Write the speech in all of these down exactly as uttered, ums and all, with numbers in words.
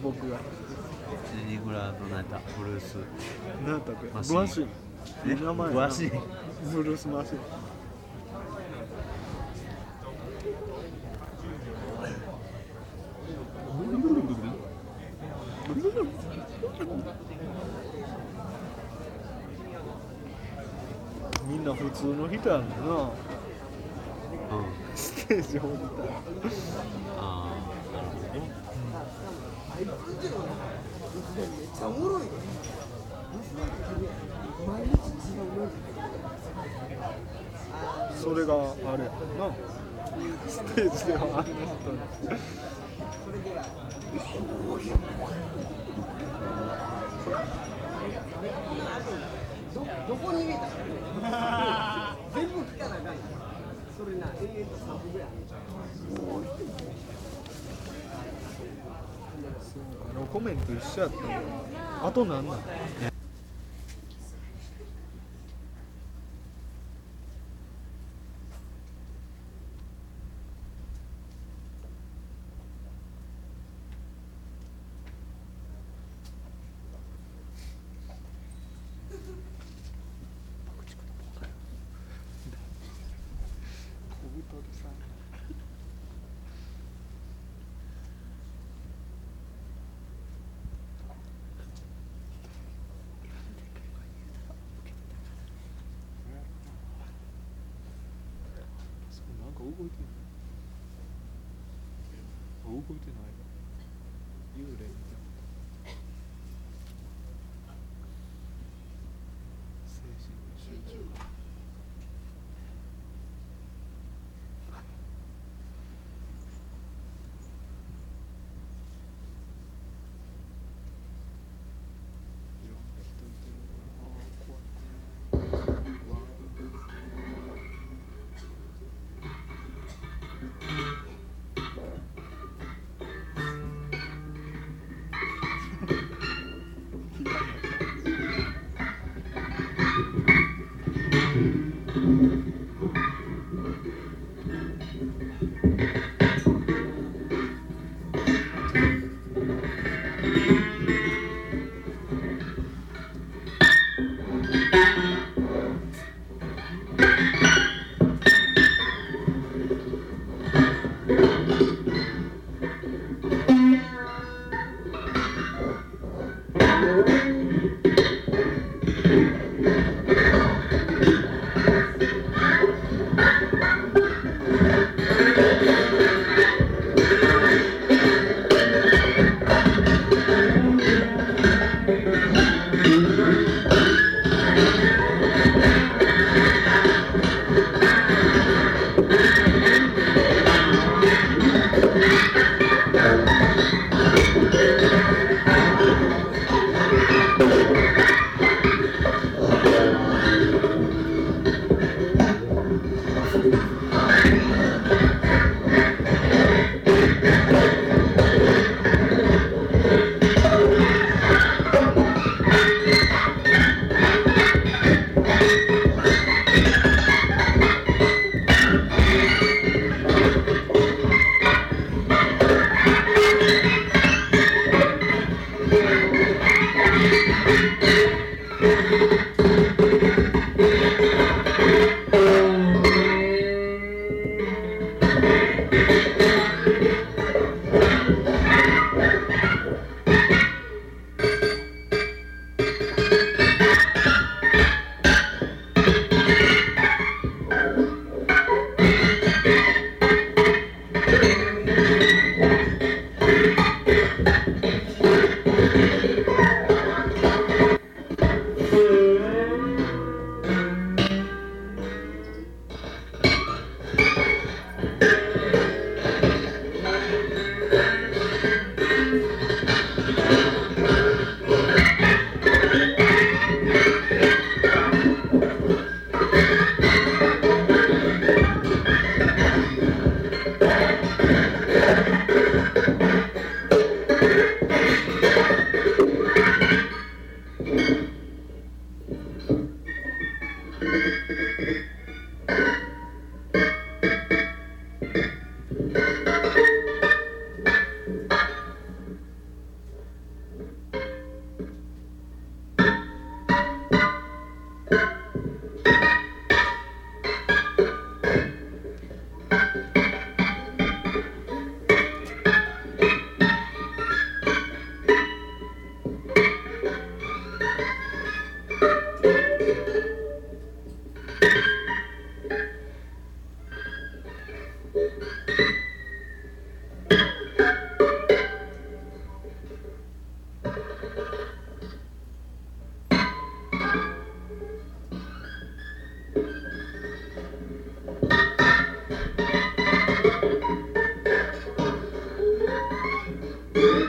僕がユニクロの何やったブルース何やったっけマシンブワシンえ名前ブワシンブルースマシンみんな普通の人やんなうんステージ降りたらああなるほどねそれがあれやんなステージではあんな人にどこに入れた全部来たらあかんよそれな永遠とさんぷんぐらいあのコメント一緒やったんだあとなんなんなんか動いてないあ動いてない幽霊みたいな精神の集中がいろんな人いてるなあ怖いねうわ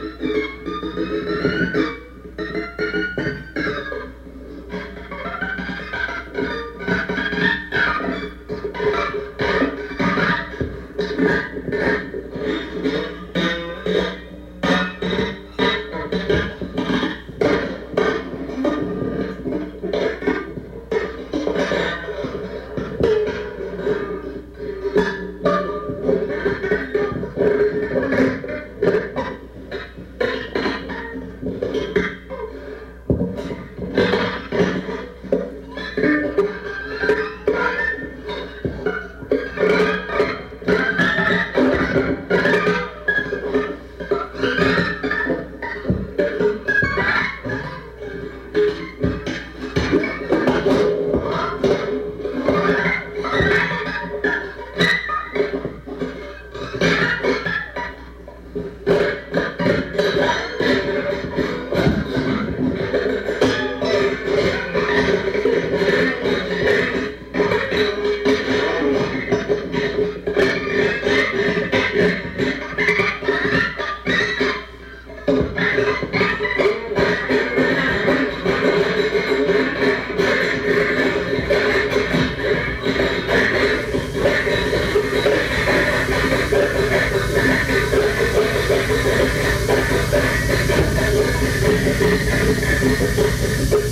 Thank you.